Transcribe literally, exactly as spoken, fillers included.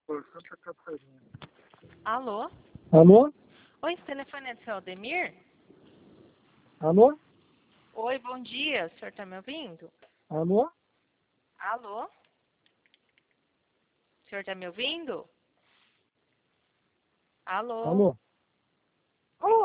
Por Santa Catarina. Alô? Alô? Oi, esse telefone é do seu Aldemir? Alô? Oi, bom dia. O senhor tá me ouvindo? Alô? Alô? O senhor tá me ouvindo? Alô? Alô? Alô?